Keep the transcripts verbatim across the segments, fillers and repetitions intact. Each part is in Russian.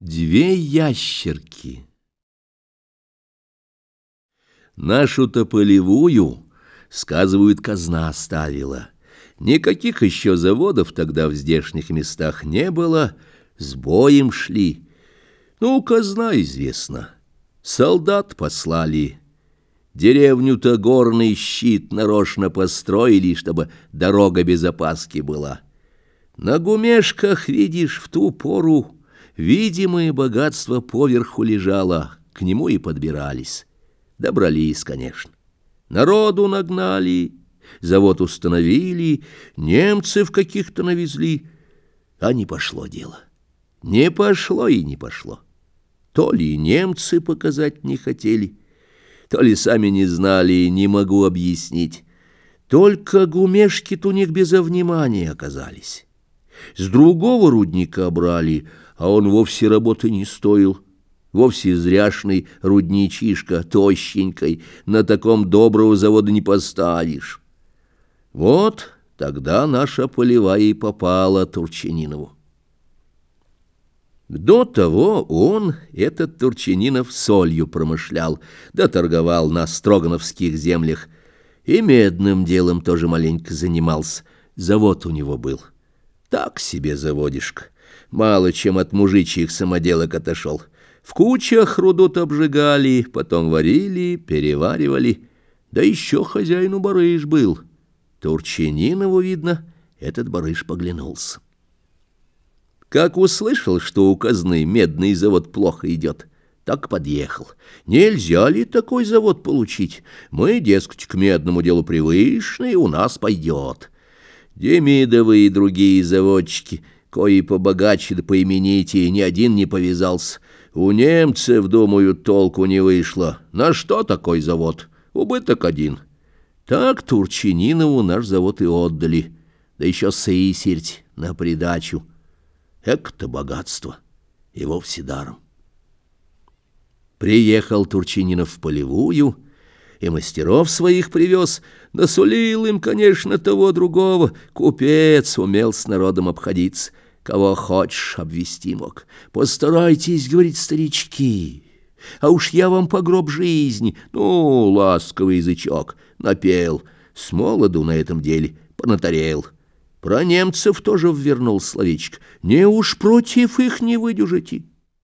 Две ящерки. Нашу-то полевую, сказывают, казна ставила. Никаких еще заводов тогда в здешних местах не было, с боем шли. Ну, казна известна. Солдат послали. Деревню-то горный щит нарочно построили, чтобы дорога без опаски была. На гумешках, видишь, в ту пору видимое богатство поверху лежало, к нему и подбирались. Добрались, конечно. Народу нагнали, завод установили, немцев каких-то навезли. А не пошло дело. Не пошло и не пошло. То ли немцы показать не хотели, то ли сами не знали, не могу объяснить. Только гумешки-то у них безо внимания оказались. С другого рудника брали, а он вовсе работы не стоил. Вовсе зряшный рудничишка, тощенькой, на таком доброго завода не поставишь. Вот тогда наша полевая и попала Турчининову. До того он, этот Турчининов, солью промышлял, да торговал на строгановских землях, и медным делом тоже маленько занимался. Завод у него был. Так себе заводишка, мало чем от мужичьих самоделок отошел. В кучах руду-то обжигали, потом варили, переваривали. Да еще хозяину барыш был. Турчининову, видно, этот барыш поглянулся. Как услышал, что у казны медный завод плохо идет, так подъехал. Нельзя ли такой завод получить? Мы, дескать, к медному делу привычные, у нас пойдет. Демидовы и другие заводчики, кои побогаче да поименитее, ни один не повязался. У немцев, думаю, толку не вышло. На что такой завод? Убыток один. Так Турчининову наш завод и отдали. Да еще сысерть на придачу. Эк-то богатство. И вовсе даром. Приехал Турчининов в полевую, и мастеров своих привез, насулил им, конечно, того другого. Купец умел с народом обходиться. Кого хочешь, обвести мог. Постарайтесь, говорит, старички, а уж я вам по гроб жизни. Ну, ласковый язычок, напел, с молоду на этом деле понатарел. Про немцев тоже ввернул словечко. Не уж против их не выдержите.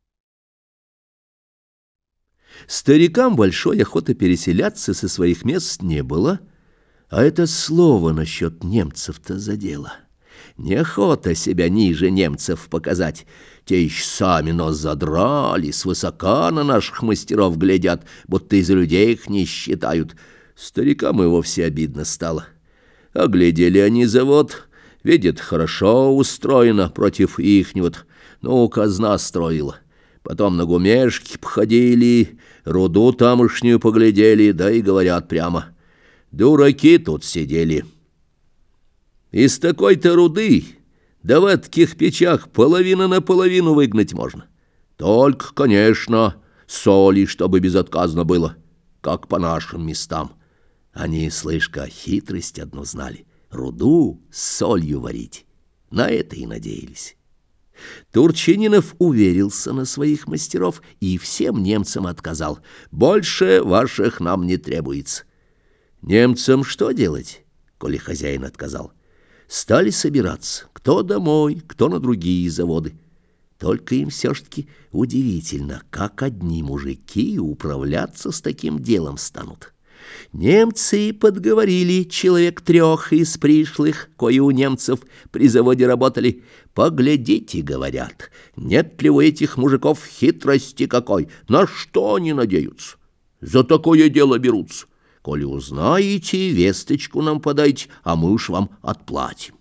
Старикам большой охоты переселяться со своих мест не было, а это слово насчет немцев-то задело. Неохота себя ниже немцев показать. Те еще сами нос задрали, свысока на наших мастеров глядят, будто из людей их не считают. Старикам и вовсе обидно стало. Оглядели они завод, видят, хорошо устроено против ихнего-то. Ну, казна строила. Потом на гумешки походили, руду тамошнюю поглядели, да и говорят прямо: дураки тут сидели. Из такой-то руды, да в таких печах половина на половину выгнать можно. Только, конечно, соли, чтобы безотказно было, как по нашим местам. Они, слышь-ка, хитрость одну знали — руду с солью варить. На это и надеялись. Турчининов уверился на своих мастеров и всем немцам отказал. Больше ваших нам не требуется. Немцам что делать, коли хозяин отказал? Стали собираться, кто домой, кто на другие заводы. Только им все-таки удивительно, как одни мужики управляться с таким делом станут. Немцы подговорили человек трех из пришлых, кои у немцев при заводе работали. Поглядите, говорят, нет ли у этих мужиков хитрости какой, на что они надеются? За такое дело берутся. Коли узнаете, весточку нам подайте, а мы уж вам отплатим.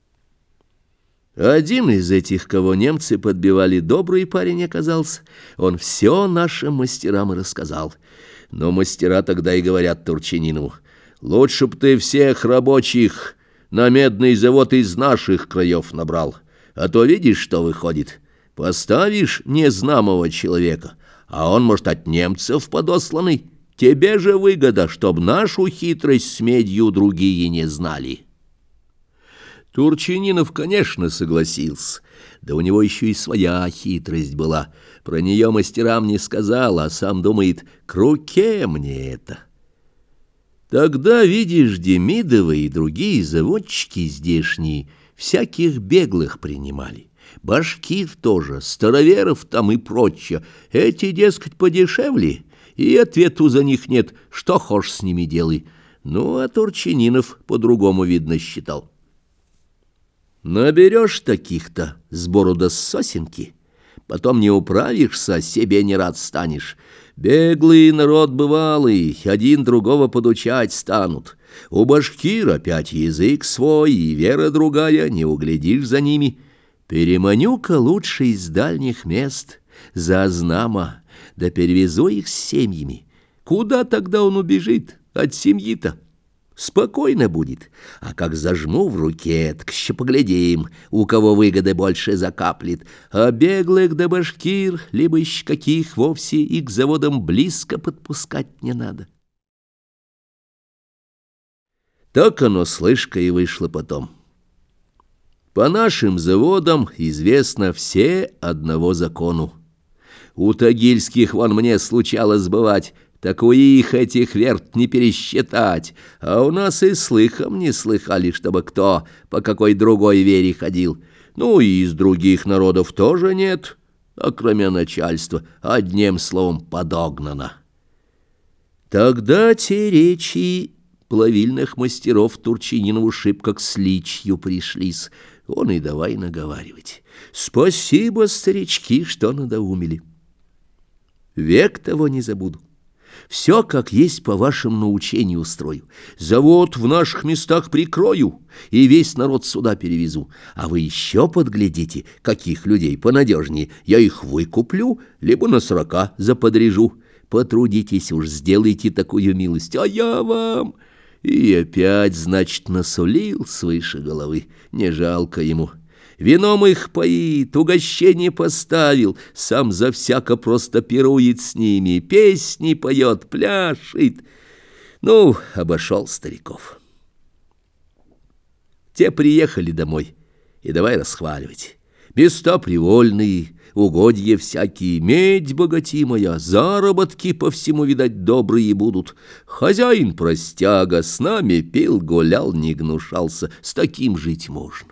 Один из этих, кого немцы подбивали, добрый парень оказался. Он все нашим мастерам и рассказал. Но мастера тогда и говорят Турчининову: лучше б ты всех рабочих на медный завод из наших краев набрал. А то видишь, что выходит. Поставишь незнамого человека, а он, может, от немцев подосланный. Тебе же выгода, чтоб нашу хитрость с медью другие не знали. Турчининов, конечно, согласился, Да у него еще и своя хитрость была. Про нее мастерам не сказал, а сам думает, к руке мне это. Тогда, видишь, Демидовы и другие заводчики здешние всяких беглых принимали. Башкир тоже, староверов там и прочее. Эти, дескать, подешевле, и ответу за них нет, что хошь с ними делай. Ну, а Турчининов по-другому, видно, считал. Наберешь таких-то сбору до сосенки, потом не управишься, себе не рад станешь. Беглый народ бывалый, один другого подучать станут. У башкир опять язык свой и вера другая, не углядишь за ними. Переманю-ка лучше из дальних мест, за знамо, да перевезу их с семьями. Куда тогда он убежит от семьи-то? Спокойно будет, а как зажму в руке, так еще поглядим, у кого выгоды больше закаплет. А беглых да башкир, либо еще каких вовсе и к заводам близко подпускать не надо. Так оно, слышка, и вышло потом. По нашим заводам известно все одного закону. У тагильских вон мне случалось бывать, так у их этих верт не пересчитать, а у нас и слыхом не слыхали, чтобы кто по какой другой вере ходил. Ну и из других народов тоже нет, а кроме начальства, одним словом, подогнано. Тогда те речи плавильных мастеров Турчининову шибко к сличью пришлись, он и давай наговаривать. Спасибо, старички, что надоумили. Век того не забуду. Все, как есть, по вашему научению устрою. Завод в наших местах прикрою и весь народ сюда перевезу. А вы еще подглядите, каких людей понадежнее. Я их выкуплю, либо на срока заподрежу. Потрудитесь уж, сделайте такую милость, а я вам... И опять, значит, насулил свыше головы, не жалко ему. Вином их поит, угощение поставил, сам за всяко просто пирует с ними, песни поет, пляшет. Ну, обошел стариков. Те приехали домой, и давай расхваливать. Места привольные, угодья всякие, медь богатимая, заработки по всему, видать, добрые будут. Хозяин простяга с нами пил, гулял, не гнушался, с таким жить можно.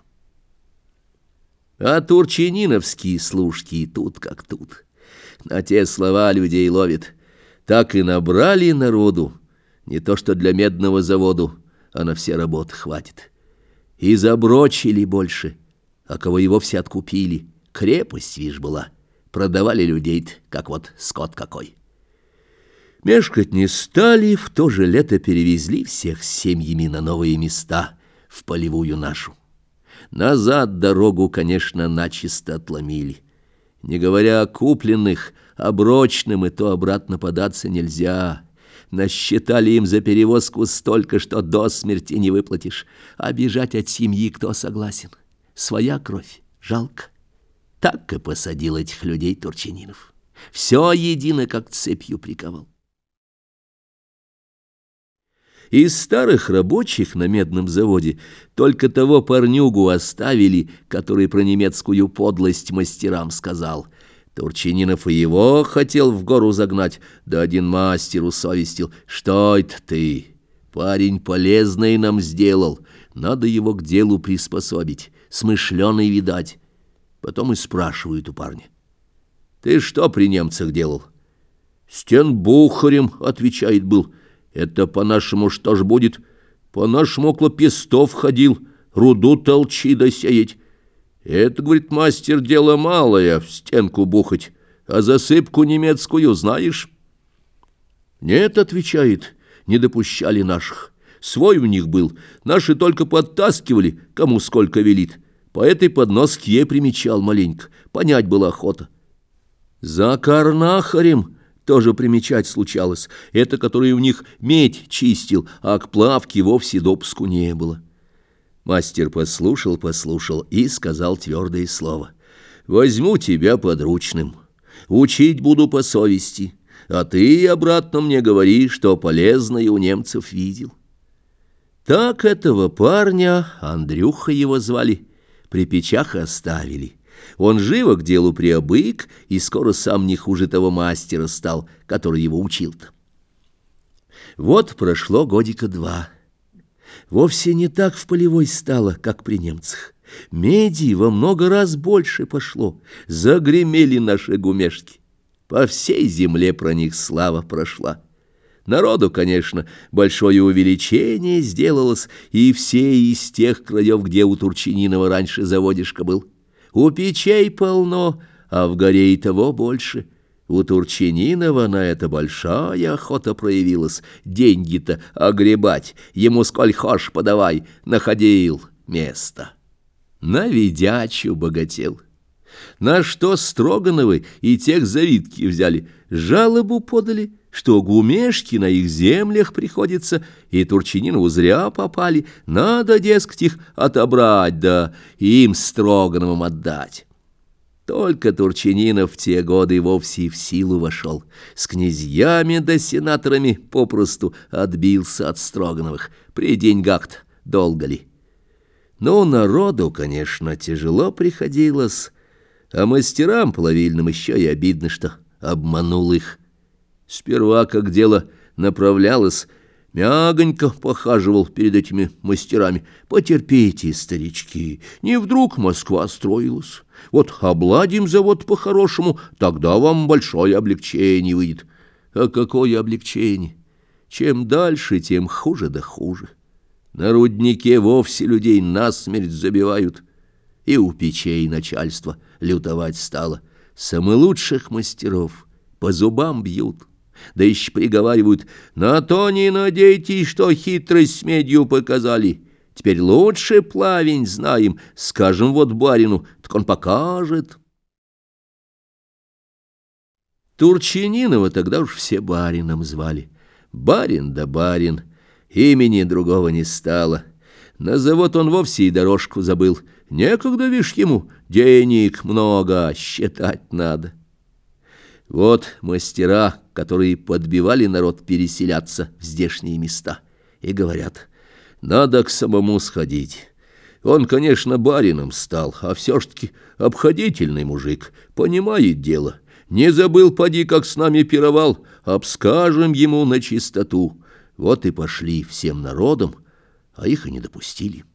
А турчининовские служки тут как тут. На те слова людей ловит. Так и набрали народу, не то что для медного заводу, а на все работы хватит. И заброчили больше, а кого и вовсе откупили. Крепость, вишь, была. Продавали людей, как вот скот какой. Мешкать не стали, в то же лето перевезли всех с семьями на новые места, в полевую нашу. Назад дорогу, конечно, начисто отломили. Не говоря о купленных, оброчным, и то обратно податься нельзя. Насчитали им за перевозку столько, что до смерти не выплатишь. А бежать от семьи кто согласен? Своя кровь, жалко. Так и посадил этих людей Турчининов. Все едино, как цепью приковал. Из старых рабочих на медном заводе только того парнюгу оставили, который про немецкую подлость мастерам сказал. Турчининов и его хотел в гору загнать, да один мастер усовестил. Что это ты? Парень полезный нам сделал, надо его к делу приспособить, смышленый видать. Потом и спрашивают у парня: ты что при немцах делал? Стенбухарем, отвечает, был. Это по-нашему что ж будет? По-нашему около пестов ходил, руду толчи да сеять. Это, говорит, мастер, дело малое, в стенку бухать, а засыпку немецкую знаешь? Нет, отвечает, не допущали наших. Свой у них был, наши только подтаскивали, кому сколько велит. По этой подноске я примечал маленько, понять было охота. За карнахарем тоже примечать случалось, это который у них медь чистил, а к плавке вовсе допуску не было. Мастер послушал, послушал и сказал твердое слово: возьму тебя подручным, учить буду по совести, а ты обратно мне говори, что полезное у немцев видел. Так этого парня, Андрюха его звали, при печах оставили, Он живо к делу приобык и скоро сам не хуже того мастера стал, который его учил-то. Вот прошло годика два. Вовсе не так в полевой стало, как при немцах. Меди во много раз больше пошло. Загремели наши гумешки. По всей земле про них слава прошла. Народу, конечно, большое увеличение сделалось, и все из тех краев, где у Турчининова раньше заводишко был. У печей полно, а в горе и того больше. У Турчининова на это большая охота проявилась. Деньги-то огребать, ему сколь хошь подавай, находил место. На ведячу богател. На что Строгановы и тех завидки взяли, жалобу подали, что гумешки на их землях приходится, и Турчининову зря попали, надо, дескать, их отобрать, да им Строгановым отдать. Только Турчининов в те годы вовсе в силу вошел, с князьями да сенаторами попросту отбился от Строгановых, при деньгах-то долго ли. Ну, народу, конечно, тяжело приходилось, а мастерам плавильным еще и обидно, что обманул их. Сперва, как дело направлялось, мягонько похаживал перед этими мастерами. Потерпите, старички, не вдруг Москва строилась. Вот обладим завод по-хорошему, тогда вам большое облегчение выйдет. А какое облегчение? Чем дальше, тем хуже да хуже. На руднике вовсе людей насмерть забивают, и у печей начальство лютовать стало. Самых лучших мастеров по зубам бьют. Да еще приговаривают: на то не надейтесь, что хитрость с медью показали. Теперь лучше плавень знаем, скажем вот барину, так он покажет. Турчининова тогда уж все барином звали. Барин да барин, имени другого не стало. На завод он вовсе и дорожку забыл. Некогда, вишь, ему денег много, считать надо. Вот мастера, которые подбивали народ переселяться в здешние места, и говорят: надо к самому сходить. Он, конечно, барином стал, а все ж таки обходительный мужик, понимает дело. Не забыл, поди, как с нами пировал, обскажем ему на чистоту. Вот и пошли всем народом, а их и не допустили.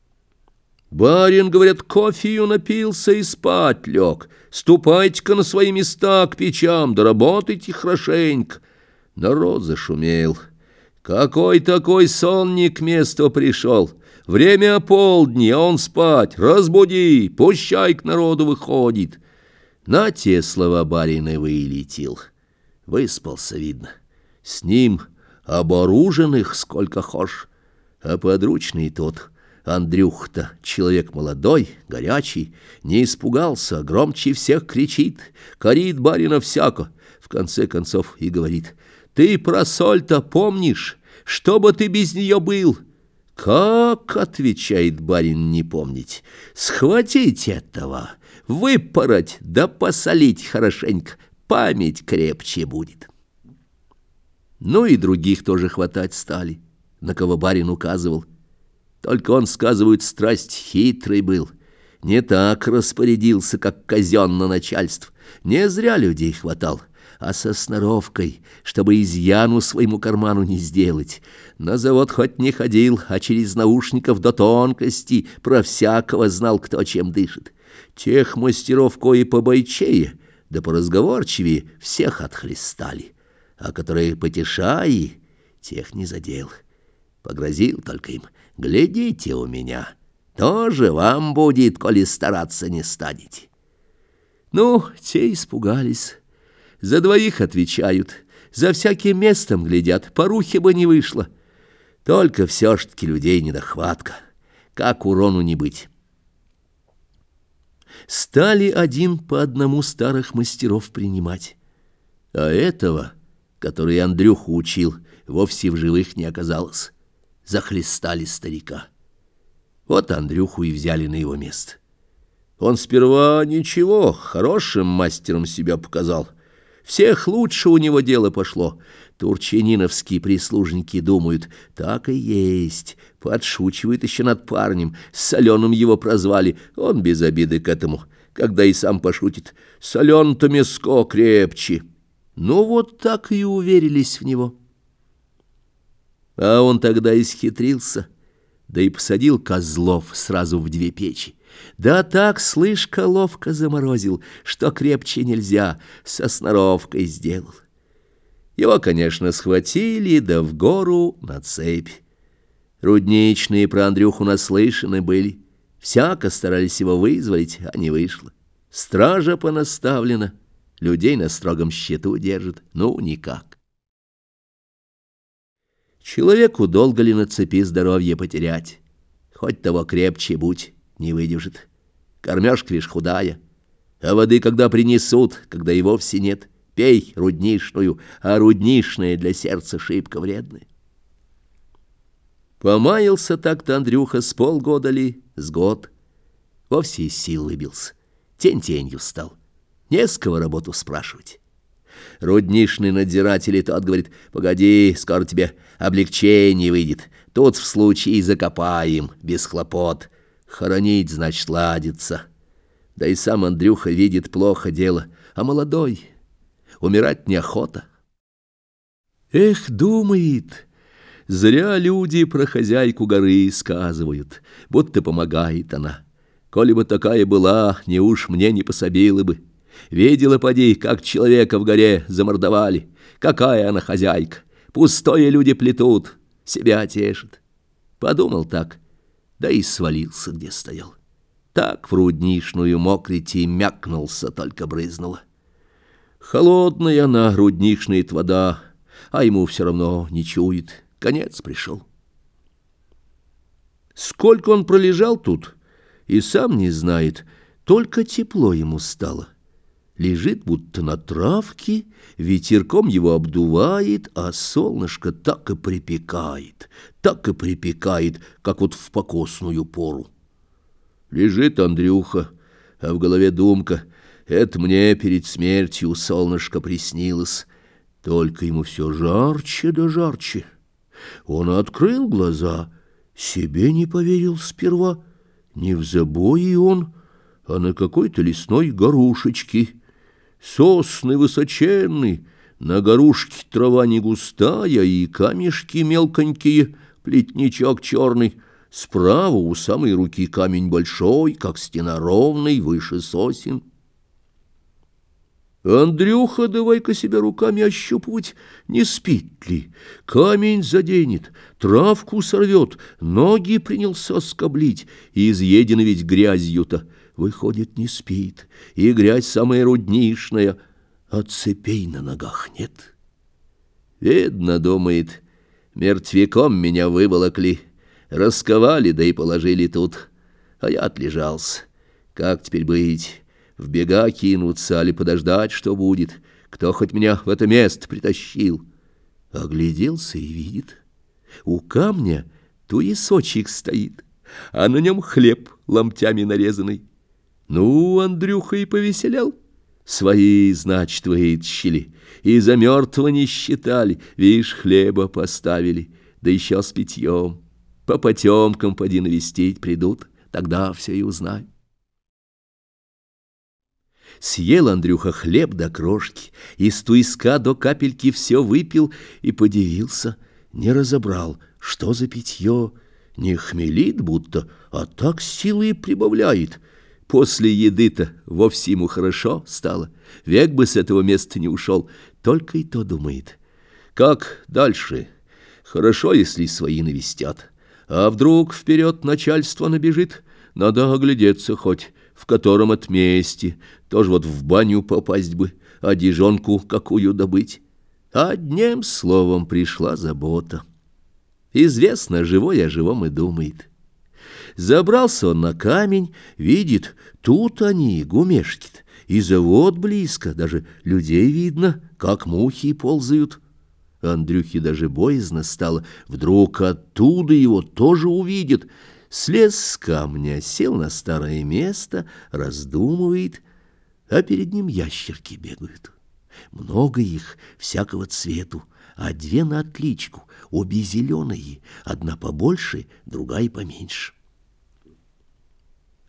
Барин, говорят, кофею напился и спать лег. Ступайте-ка на свои места к печам, да работайте хорошенько. Народ зашумел. Какой такой сон не к месту пришел? Время полдни, а он спать. Разбуди, пущай к народу выходит. На те слова барина вылетел. Выспался, видно. С ним оборуженных сколько хошь, а подручный тот — Андрюх-то человек молодой, горячий, не испугался, громче всех кричит, корит барина всяко, в конце концов и говорит: ты про соль-то помнишь, что бы ты без нее был? Как, отвечает барин, не помнить? Схватить этого, выпороть да посолить хорошенько, память крепче будет. Ну и других тоже хватать стали, на кого барин указывал. Только он, сказывают, страсть хитрый был, не так распорядился, как казенно начальство. Не зря людей хватал, а со сноровкой, чтобы изъяну своему карману не сделать. На завод хоть не ходил, а через наушников до тонкости про всякого знал, кто чем дышит. Тех мастеров, кои побойчее, да поразговорчивее, всех отхлестали, а которые потешаи, тех не задел. Погрозил только им: глядите у меня, тоже вам будет, коли стараться не станете. Ну, те испугались, за двоих отвечают, за всяким местом глядят, порухи бы не вышло. Только все ж таки людей недохватка, как урону не быть. Стали один по одному старых мастеров принимать, а этого, который Андрюху учил, вовсе в живых не оказалось. Захлестали старика. Вот Андрюху и взяли на его место. Он сперва ничего, хорошим мастером себя показал. Всех лучше у него дело пошло. Турчининовские прислужники думают: так и есть. Подшучивают еще над парнем, соленым его прозвали. Он без обиды к этому. когда и сам пошутит: солен-то мяско крепче. Ну вот так и уверились в него. А он тогда исхитрился, да и посадил козлов сразу в две печи. Да так, слышь-ка, ловко заморозил, что крепче нельзя, со сноровкой сделал. Его, конечно, схватили, да в гору на цепь. Рудничные про Андрюху наслышаны были, всяко старались его вызволить, а не вышло. Стража понаставлена, людей на строгом счету держит, ну никак. Человеку долго ли на цепи здоровье потерять? Хоть того крепче будь, не выдержит. Кормежка лишь худая, а воды, когда принесут, когда и вовсе нет, пей руднишную, а руднишная для сердца шибко вредная. Помаялся так-то Андрюха с полгода ли, с год. Вовсе из сил выбился, тень-тенью стал. Не с кого работу спрашивать. Руднишный надзиратель и тот говорит: погоди, скоро тебе облегчение выйдет. Тут в случае закопаем, без хлопот. Хоронить, значит, ладится. Да и сам Андрюха видит плохо дело, а молодой, умирать неохота. Эх, думает, зря люди про хозяйку горы сказывают, будто помогает она. Коли бы такая была, не уж мне не пособила бы. Видела, поди, как человека в горе замордовали. Какая она хозяйка, пустое люди плетут, себя тешит. Подумал так, да и свалился, где стоял. Так в руднишную мокрить мякнулся, только брызнула. Холодная она, руднишная вода, а ему все равно не чует, конец пришел. Сколько он пролежал тут, и сам не знает, только тепло ему стало. Лежит будто на травке, ветерком его обдувает, а солнышко так и припекает, так и припекает, как вот в покосную пору. Лежит Андрюха, а в голове думка: это мне перед смертью солнышко приснилось. Только ему все жарче да жарче. Он открыл глаза, себе не поверил сперва. Не в забое он, а на какой-то лесной горушечке. Сосны высоченные, на горушке трава не густая, и камешки мелконькие, плетничок черный. Справа у самой руки камень большой, как стена ровный, выше сосен. Андрюха, давай-ка себя руками ощупывать, не спит ли. Камень заденет, травку сорвет, ноги принялся скоблить, и изъеден ведь грязью-то. Выходит, не спит, и грязь самая руднишная, а цепей на ногах нет. Видно, думает, мертвяком меня выволокли, расковали, да и положили тут, а я отлежался. Как теперь быть? В бега кинуться, али подождать, что будет? Кто хоть меня в это место притащил? Огляделся и видит, у камня туесочек стоит, а на нем хлеб ломтями нарезанный. Ну, Андрюха и повеселял. Свои, значит, вытащили, и за мертвого не считали. Вишь, хлеба поставили, да еще с питьем. По потемкам поди навестить придут, тогда все и узнай. Съел Андрюха хлеб до крошки, из туиска до капельки все выпил и подивился, не разобрал, что за питье. Не хмелит будто, а так силы прибавляет. После еды-то вовсе ему хорошо стало, век бы с этого места не ушел, только и то думает. Как дальше? Хорошо, если свои навестят, а вдруг вперед начальство набежит, надо оглядеться хоть, в котором отместе, тоже вот в баню попасть бы, одежонку какую добыть. Одним словом пришла забота. Известно, живой о живом и думает. Забрался он на камень, видит, тут они, гумешки-то, и завод близко, даже людей видно, как мухи ползают. Андрюхе даже боязно стало, вдруг оттуда его тоже увидят. Слез с камня, сел на старое место, раздумывает, а перед ним ящерки бегают. Много их, всякого цвету, а две на отличку, обе зеленые, одна побольше, другая поменьше.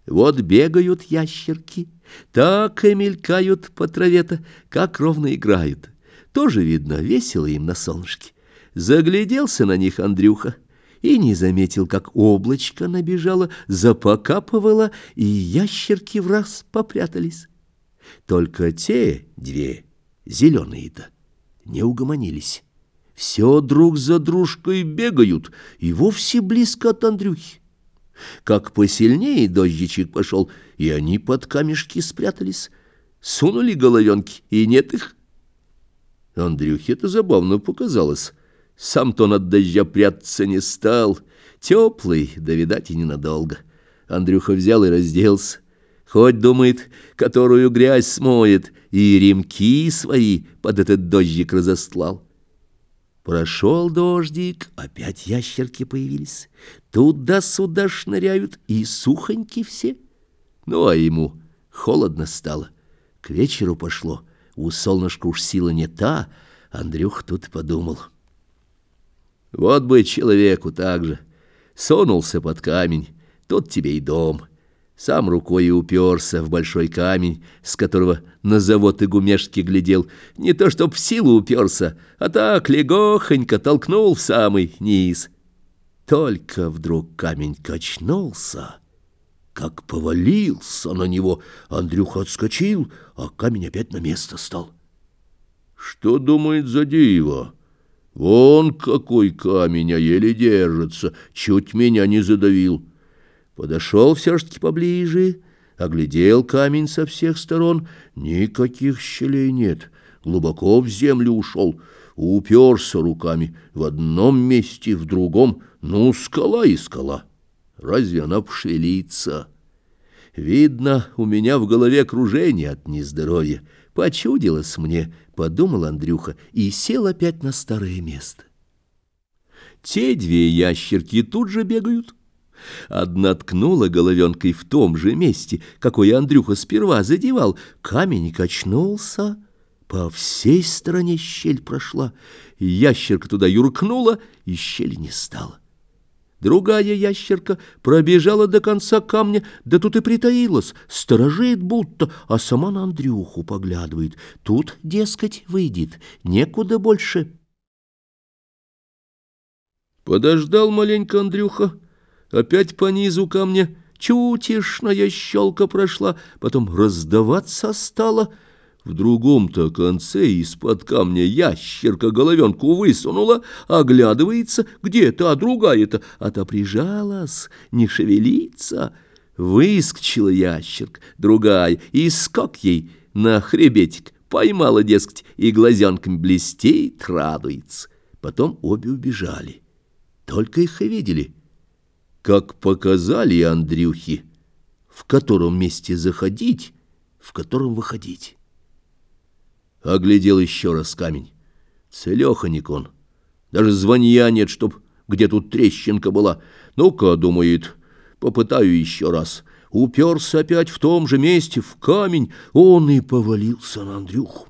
Вот бегают ящерки, так и мелькают по траве-то, как ровно играют. Тоже, видно, весело им на солнышке. Загляделся на них Андрюха и не заметил, как облачко набежало, запокапывало, и ящерки враз попрятались. Только те две, зеленые-то, не угомонились. Все друг за дружкой бегают, и вовсе близко от Андрюхи. Как посильнее дождичек пошел, и они под камешки спрятались. Сунули головенки, и нет их. Андрюхе это забавно показалось. Сам-то он от дождя прятаться не стал. Теплый, да, видать, и ненадолго. Андрюха взял и разделся. Хоть, думает, которую грязь смоет, и ремки свои под этот дождик разостлал. Прошел дождик, опять ящерки появились. Туда-сюда шныряют, и сухоньки все. Ну, а ему холодно стало. К вечеру пошло. У солнышка уж сила не та. Андрюх тут подумал. Вот бы человеку так же. Сунулся под камень, тут тебе и дом. Сам рукой и уперся в большой камень, с которого на завод и гумешки глядел. Не то чтоб в силу уперся, а так легохонько толкнул в самый низ. Только вдруг камень качнулся, как повалился на него. Андрюха отскочил, а камень опять на место стал. Что думает за диво? Вон какой камень, а еле держится, чуть меня не задавил. Подошел все-таки поближе, оглядел камень со всех сторон. Никаких щелей нет, глубоко в землю ушел. Уперся руками в одном месте, в другом. Ну, скала и скала. Разве она пошевелится? Видно, у меня в голове кружение от нездоровья. Почудилось мне, подумал Андрюха, и сел опять на старое место. Те две ящерки тут же бегают. Одна ткнула головенкой в том же месте, какое Андрюха сперва задевал. Камень качнулся, по всей стороне щель прошла. Ящерка туда юркнула, и щели не стало. Другая ящерка пробежала до конца камня, да тут и притаилась, сторожит будто, а сама на Андрюху поглядывает. Тут, дескать, выйдет, некуда больше. Подождал маленько Андрюха. Опять по низу камня чутишная щелка прошла, потом раздаваться стала. В другом-то конце из-под камня ящерка головенку высунула, оглядывается, где та другая-то, а та прижалась, не шевелится. Выскочила ящерка, другая, и скок ей на хребетик, поймала, дескать, и глазенками блестит, радуется. Потом обе убежали, только их и видели. Как показали Андрюхе, в котором месте заходить, в котором выходить. Оглядел еще раз камень. Целеханик он. Даже звонья нет, чтоб где тут трещинка была. Ну-ка, думает, попытаю еще раз. Уперся опять в том же месте, в камень. Он и повалился на Андрюху.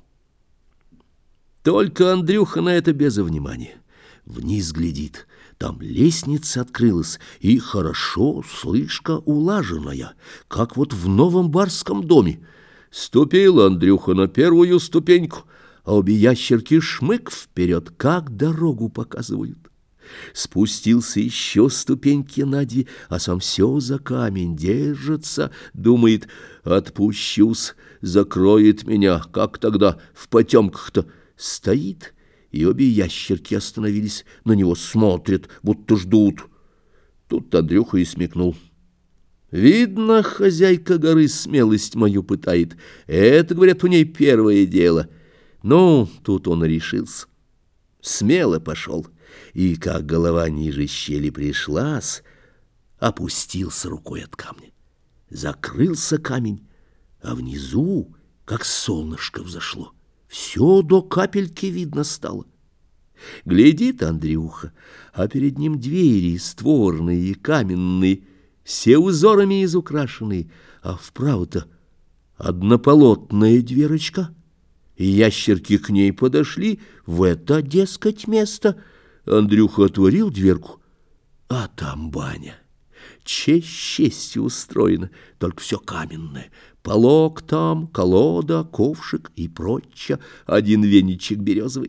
Только Андрюха на это без внимания. Вниз глядит. Там лестница открылась, и хорошо, слышка улаженная, как вот в новом барском доме. Ступил Андрюха на первую ступеньку, а обе ящерки шмык вперед, как дорогу показывают. Спустился еще ступеньки на две, а сам все за камень держится, думает, отпущусь, закроет меня, как тогда в потемках-то. Стоит, и обе ящерки остановились, на него смотрят, будто ждут. Тут Андрюха и смекнул. Видно, хозяйка горы смелость мою пытает. Это, говорят, у ней первое дело. Ну, тут он решился. Смело пошел, и, как голова ниже щели пришлась, опустился рукой от камня. Закрылся камень, а внизу, как солнышко взошло, все до капельки видно стало. Глядит Андрюха, а перед ним двери створные и каменные, все узорами изукрашенные, а вправо-то однополотная дверочка. И ящерки к ней подошли в это, дескать, место. Андрюха отворил дверку, а там баня. Честь честью устроена, только все каменное. Полог там, колода, ковшик и прочее, один веничек березовый.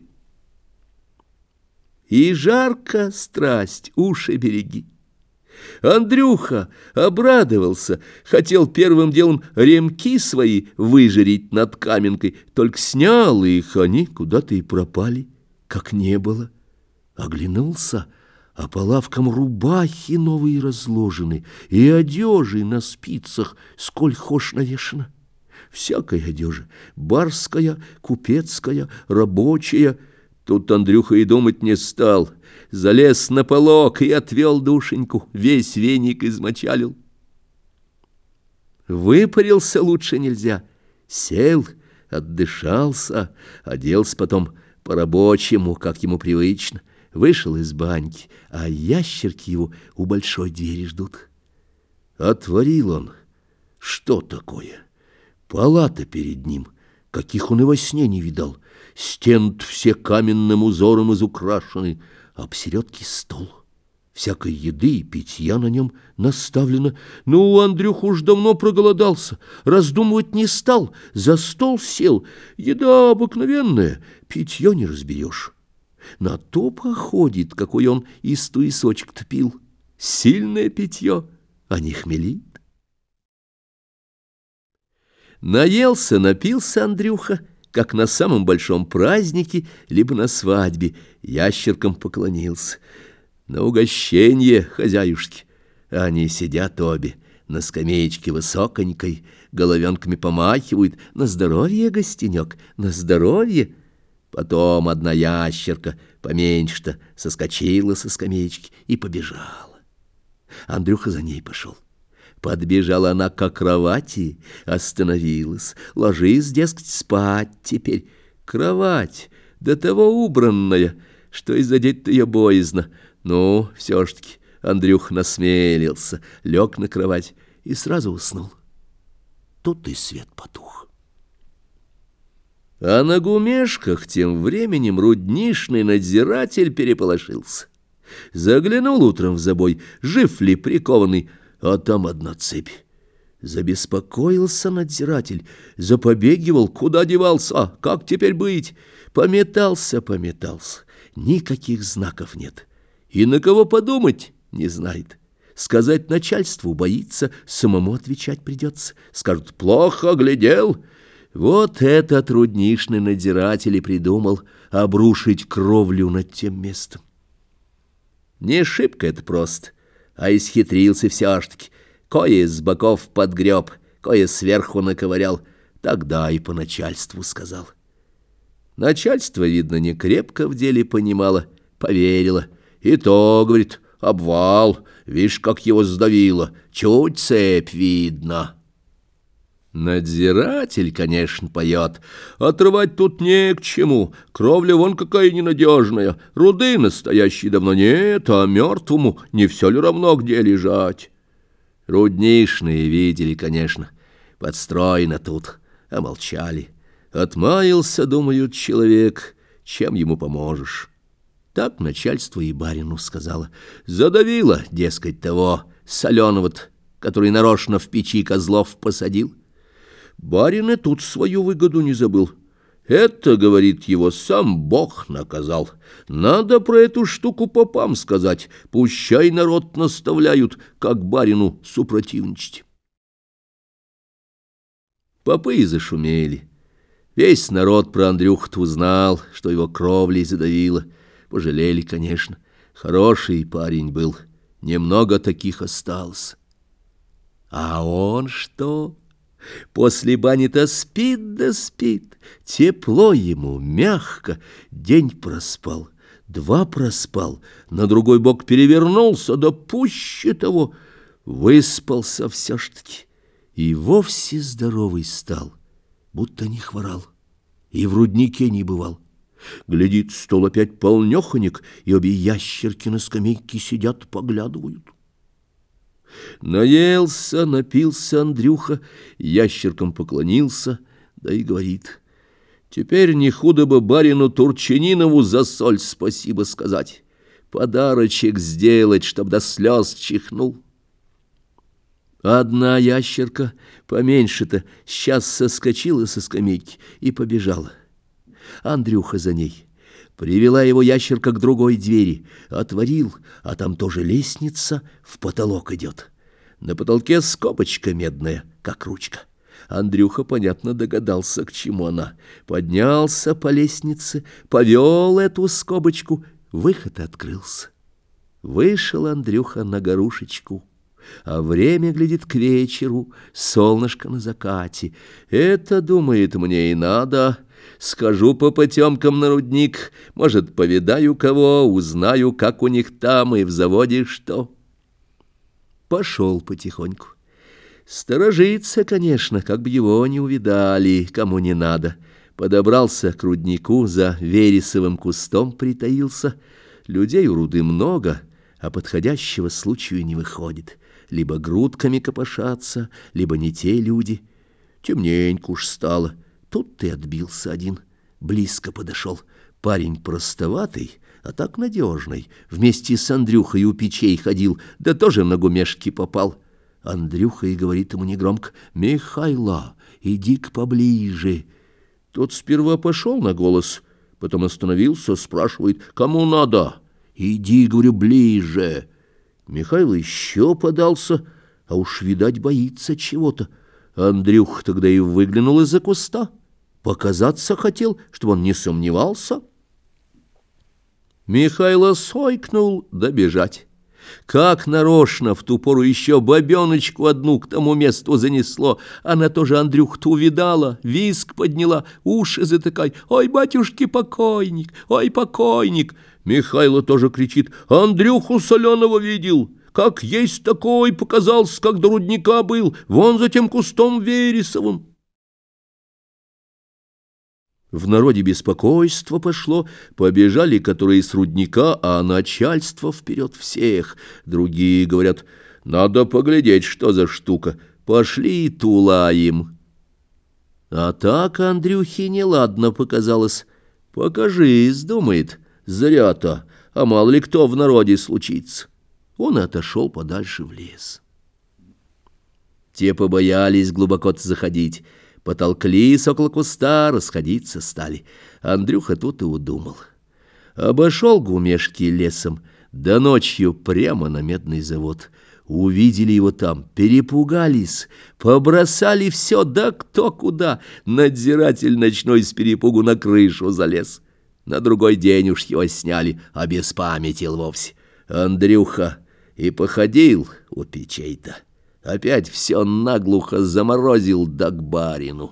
И жарко страсть, уши береги. Андрюха обрадовался, хотел первым делом ремки свои выжарить над каменкой, только снял их, они куда-то и пропали, как не было. Оглянулся, а по лавкам рубахи новые разложены, и одежи на спицах, сколь хошь навешано. Всякая одежа, барская, купецкая, рабочая. Тут Андрюха и думать не стал, залез на полог и отвел душеньку, весь веник измочалил. Выпарился лучше нельзя, сел, отдышался, оделся потом по-рабочему, как ему привычно, вышел из баньки, а ящерки его у большой двери ждут. Отворил он. Что такое? Палата перед ним, каких он и во сне не видал. Стены все каменным узором изукрашены, а посередке стол. Всякой еды и питья на нем наставлено. Ну, Андрюх уж давно проголодался, раздумывать не стал, за стол сел. Еда обыкновенная, питье не разберешь. На то походит, какой он из туесочек-то пил. Сильное питье, а не хмелит. Наелся, напился Андрюха, как на самом большом празднике, либо на свадьбе, ящеркам поклонился. На угощение хозяюшки. Они сидят обе на скамеечке высоконькой, головенками помахивают. На здоровье, гостенек, на здоровье. Потом одна ящерка, поменьше-то, соскочила со скамеечки и побежала. Андрюха за ней пошел. Подбежала она к кровати, остановилась. Ложись, дескать, спать теперь. Кровать до того убранная, что и задеть-то ее боязно. Ну, все ж таки Андрюх насмелился, лег на кровать и сразу уснул. Тут и свет потух. А на гумешках тем временем руднишный надзиратель переполошился. Заглянул утром в забой, жив ли прикованный, а там одна цепь. Забеспокоился надзиратель, запобегивал, куда девался, как теперь быть? Пометался, пометался, никаких знаков нет. И на кого подумать не знает. Сказать начальству боится, самому отвечать придется. Скажут, плохо глядел. Вот этот руднишный надзиратель и придумал обрушить кровлю над тем местом. Не шибко это просто, а исхитрился все-таки. Кое с боков подгреб, кое сверху наковырял. Тогда и по начальству сказал. Начальство, видно, не крепко в деле понимало, поверило. И то, говорит, обвал, видишь, как его сдавило, чуть цепь видно. Надзиратель, конечно, поет. Отрывать тут не к чему. Кровля вон какая ненадежная. Руды настоящей давно нет, а мертвому не все ли равно, где лежать? Руднишные видели, конечно. Подстроено тут, а молчали. Отмаялся, думают, человек, чем ему поможешь. Так начальство и барину сказала. Задавило, дескать, того соленого-то, который нарочно в печи козлов посадил. Барин и тут свою выгоду не забыл. Это, говорит, его сам Бог наказал. Надо про эту штуку попам сказать. Пущай народ наставляют, как барину супротивничать. Попы и зашумели. Весь народ про Андрюху-то узнал, что его кровлей задавило. Пожалели, конечно. Хороший парень был. Немного таких осталось. А он что? После бани-то спит да спит. Тепло ему, мягко. День проспал, два проспал. На другой бок перевернулся, да пуще того. Выспался все ж таки. И вовсе здоровый стал, будто не хворал. И в руднике не бывал. Глядит, стол опять полнёхонек, и обе ящерки на скамейке сидят, поглядывают. Наелся, напился Андрюха, ящеркам поклонился, да и говорит: теперь не худо бы барину Турчининову за соль спасибо сказать, подарочек сделать, чтоб до слез чихнул. Одна ящерка, поменьше-то, сейчас соскочила со скамейки и побежала. Андрюха за ней. Привела его ящерка к другой двери. Отворил, а там тоже лестница в потолок идет. На потолке скобочка медная, как ручка. Андрюха, понятно, догадался, к чему она. Поднялся по лестнице, повел эту скобочку, выход открылся. Вышел Андрюха на горушечку, а время глядит к вечеру, солнышко на закате. Это, думает, мне и надо. Скажу по потемкам на рудник, может, повидаю кого, узнаю, как у них там и в заводе что. Пошел потихоньку. Сторожится, конечно, как бы его не увидали, кому не надо. Подобрался к руднику, за вересовым кустом притаился. Людей у руды много, а подходящего случаю не выходит. Либо грудками копошатся, либо не те люди. Темненько уж стало. Тут ты отбился один. Близко подошел. Парень простоватый, а так надежный. Вместе с Андрюхой у печей ходил, да тоже на гумешки попал. Андрюха и говорит ему негромко: «Михайло, иди-ка поближе». Тот сперва пошел на голос, потом остановился, спрашивает: «Кому надо?» «Иди, — говорю, — ближе». Михайло еще подался, а уж, видать, боится чего-то. Андрюха тогда и выглянул из-за куста. Показаться хотел, чтобы он не сомневался. Михайло сойкнул, да бежать. Как нарочно в ту пору еще бабеночку одну к тому месту занесло. Она тоже Андрюху-то увидала, визг подняла, уши затыкай: «Ой, батюшки, покойник! Ой, покойник!» Михайло тоже кричит: «Андрюху соленого видел! Как есть такой, показался, как до рудника был, вон за тем кустом вересовым». В народе беспокойство пошло, побежали которые с рудника, а начальство вперед всех. Другие говорят: «Надо поглядеть, что за штука, пошли тулаем». А так Андрюхе неладно показалось. «Покажись, — думает, — зря-то, а мало ли кто в народе случится». Он отошел подальше в лес. Те побоялись глубоко-то заходить. Потолклись около куста, расходиться стали. Андрюха тут и удумал. Обошел гумешки лесом, да ночью прямо на медный завод. Увидели его там, перепугались, побросали все, да кто куда. Надзиратель ночной с перепугу на крышу залез. На другой день уж его сняли, обеспамятил вовсе. Андрюха и походил у печей-то. Опять все наглухо заморозил, да к барину.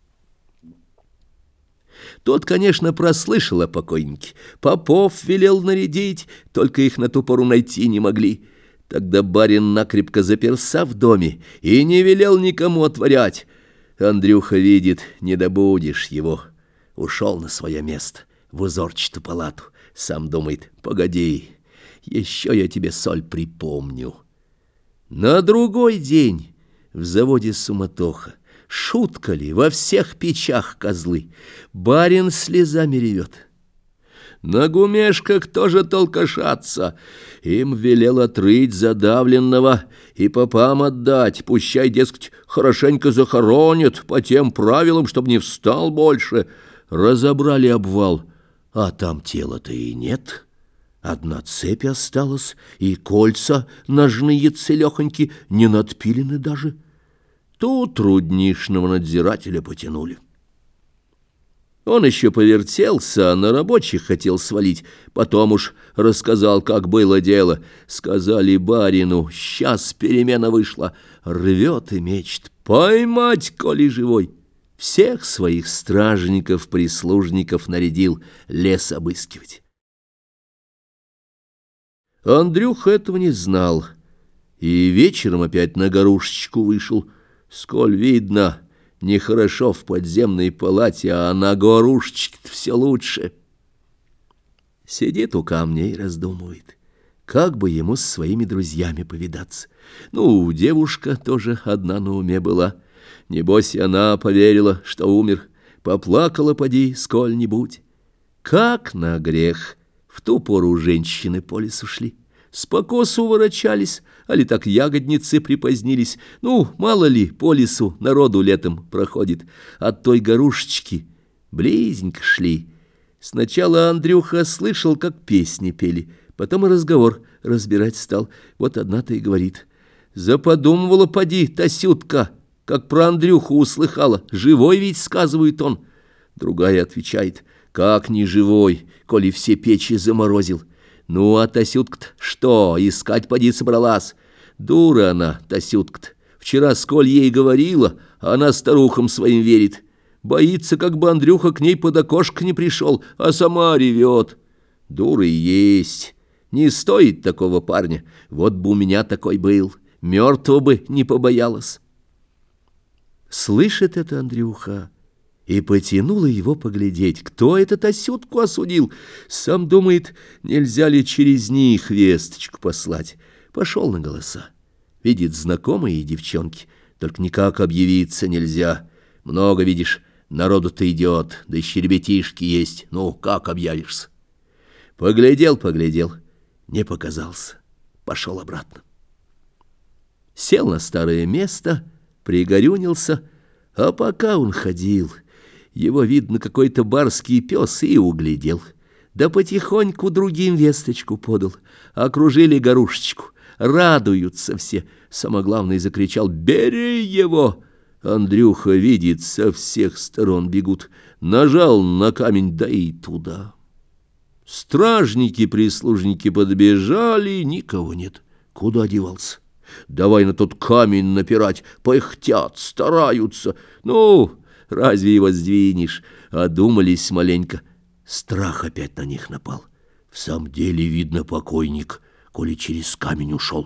Тот, конечно, прослышал о покойнике. Попов велел нарядить, только их на ту пору найти не могли. Тогда барин накрепко заперся в доме и не велел никому отворять. Андрюха видит, не добудешь его. Ушел на свое место, в узорчатую палату. Сам думает: «Погоди, еще я тебе соль припомню». На другой день в заводе суматоха. Шутка ли, во всех печах козлы. Барин слезами ревет. На гумешках тоже толкошатся. Им велел отрыть задавленного и попам отдать. Пущай, дескать, хорошенько захоронят по тем правилам, чтоб не встал больше. Разобрали обвал, а там тела-то и нет. Одна цепь осталась, и кольца ножные целехоньки, не надпилены даже. Тут рудничного надзирателя потянули. Он еще повертелся, а на рабочих хотел свалить. Потом уж рассказал, как было дело. Сказали барину: «Сейчас перемена вышла». Рвет и мечет: «Поймать, коли живой». Всех своих стражников, прислужников нарядил лес обыскивать. Андрюха этого не знал, и вечером опять на горушечку вышел. Сколь видно, нехорошо в подземной палате, а на горушечке-то все лучше. Сидит у камня и раздумывает, как бы ему с своими друзьями повидаться. Ну, девушка тоже одна на уме была. Небось, и она поверила, что умер. Поплакала поди сколь-нибудь. Как на грех! В ту пору женщины по лесу шли. с покосу ворочались, али так ягодницы припозднились. Ну, мало ли, по лесу народу летом проходит. От той горушечки близенько шли. Сначала Андрюха слышал, как песни пели, потом и разговор разбирать стал. Вот одна-то и говорит: заподумывала поди Тасютка, как про Андрюху услыхала. Живой ведь, сказывает он. Другая отвечает: как не живой, коли все печи заморозил. Ну, а Тасютка-то что, искать поди собралась? Дура она, Тасютка-то. Вчера сколь ей говорила, а она старухам своим верит. Боится, как бы Андрюха к ней под окошко не пришел, а сама ревет. Дура и есть. Не стоит такого парня. Вот бы у меня такой был, мертвого бы не побоялась. Слышит это Андрюха, и потянуло его поглядеть, кто это Тасютку осудил. Сам думает, нельзя ли через них весточку послать. Пошел на голоса. Видит знакомые девчонки, только никак объявиться нельзя. Много, видишь, народу-то идет, да еще ребятишки есть. Ну, как объявишься? Поглядел, поглядел, не показался. Пошел обратно. Сел на старое место, пригорюнился, а пока он ходил, его, видно, какой-то барский пес и углядел. Да потихоньку другим весточку подал. Окружили горушечку, радуются все. Самое главное закричал: «Бери его!» Андрюха видит, со всех сторон бегут. Нажал на камень, да и туда. Стражники-прислужники подбежали, никого нет. Куда девался? Давай на тот камень напирать, пыхтят, стараются. Ну, разве его сдвинешь? Одумались маленько. Страх опять на них напал. В самом деле, видно, покойник, коли через камень ушел.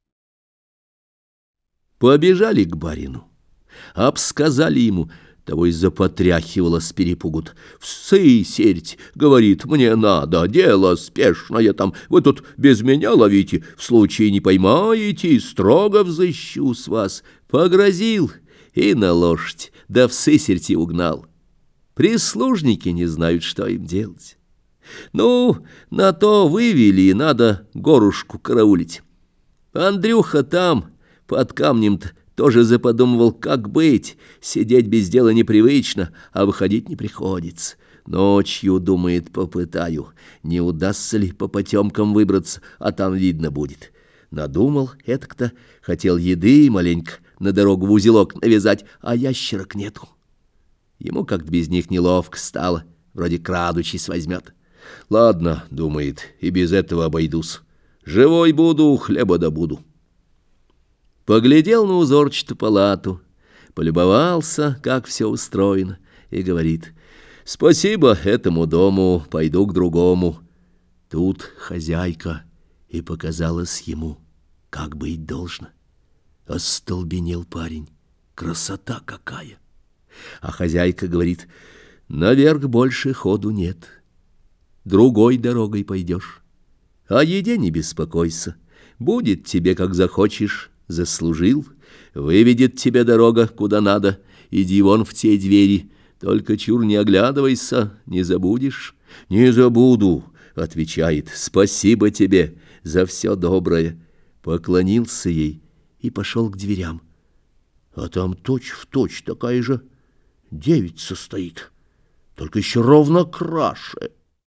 Побежали к барину, обсказали ему. Того и запотряхивало с перепугу. «Всы, сердь, — говорит, — мне надо, дело спешное там, вы тут без меня ловите, в случае не поймаете, строго взыщу с вас». Погрозил и на лошадь, да всы сердь угнал. Прислужники не знают, что им делать. Ну, на то вывели, надо горушку караулить. Андрюха там, под камнем-то, тоже заподумывал, как быть. Сидеть без дела непривычно, а выходить не приходится. Ночью, думает, попытаю, не удастся ли по потемкам выбраться, а там видно будет. Надумал этак-то, хотел еды маленько на дорогу в узелок навязать, а ящерок нету. Ему как-то без них неловко стало, вроде крадучись возьмет. Ладно, думает, и без этого обойдусь. Живой буду, хлеба добуду. Поглядел на узорчатую палату, полюбовался, как все устроено, и говорит: «Спасибо этому дому, пойду к другому». Тут хозяйка и показалась ему, как быть должно. Остолбенел парень. Красота какая! А хозяйка говорит: «Наверх больше ходу нет. Другой дорогой пойдешь. О еде не беспокойся. Будет тебе, как захочешь. Заслужил, выведет тебя дорога куда надо. Иди вон в те двери, только чур не оглядывайся, не забудешь». «Не забуду», — отвечает, — «спасибо тебе за все доброе». Поклонился ей и пошел к дверям. А там точь-в-точь такая же девица стоит, только еще ровно краше.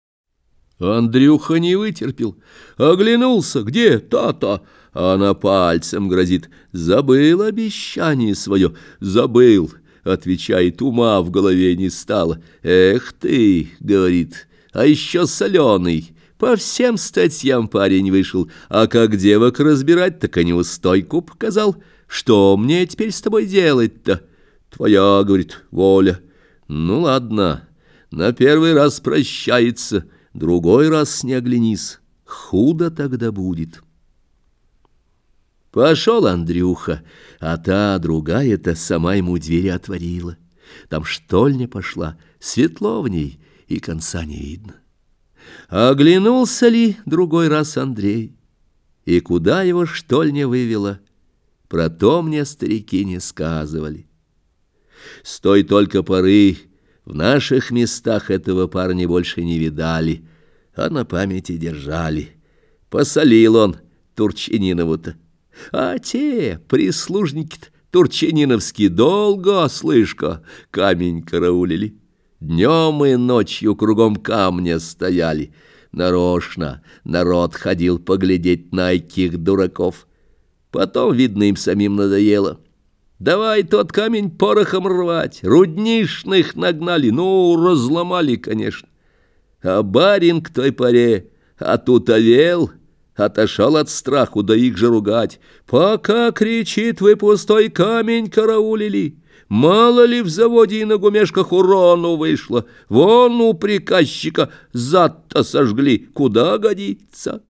Андрюха не вытерпел, оглянулся: где та-то? А она пальцем грозит: забыл обещание свое. Забыл, отвечает, ума в голове не стало. Эх ты, говорит, а еще соленый. По всем статьям парень вышел, а как девок разбирать, так и неустойку показал. Что мне теперь с тобой делать-то? Твоя, говорит, воля. Ну ладно, на первый раз прощается, другой раз не оглянись, худо тогда будет. Пошел Андрюха, а та другая-то сама ему двери отворила. Там штольня пошла, светло в ней, и конца не видно. Оглянулся ли другой раз Андрей, и куда его штольня вывела, про то мне старики не сказывали. С той только поры в наших местах этого парня больше не видали, а на памяти держали. Посолил он Турчининову-то. А те прислужники-то турчининовские долго, слышка, камень караулили. Днем и ночью кругом камня стояли. Нарочно народ ходил поглядеть на этих дураков. Потом, видно, им самим надоело. Давай тот камень порохом рвать. Руднишных нагнали, ну, разломали, конечно. А барин к той поре отутовел, отошел от страху, да их же ругать. Пока, кричит, вы пустой камень караулили. Мало ли в заводе и на гумешках урону вышло. Вон у приказчика зад-то сожгли, куда годится.